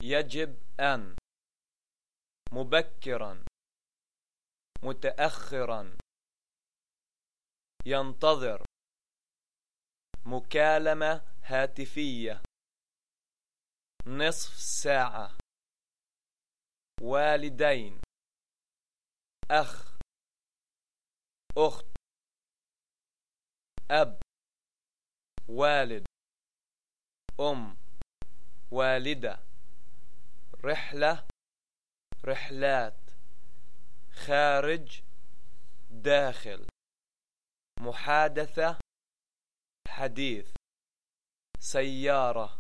يجب أن. مبكرا، متأخرا، ينتظر، مكالمة هاتفية، نصف ساعة، والدين، أخ، أخت، أب، والد، أم، والدة، رحلة، رحلات، خارج، داخل، محادثة، حديث، سيارة.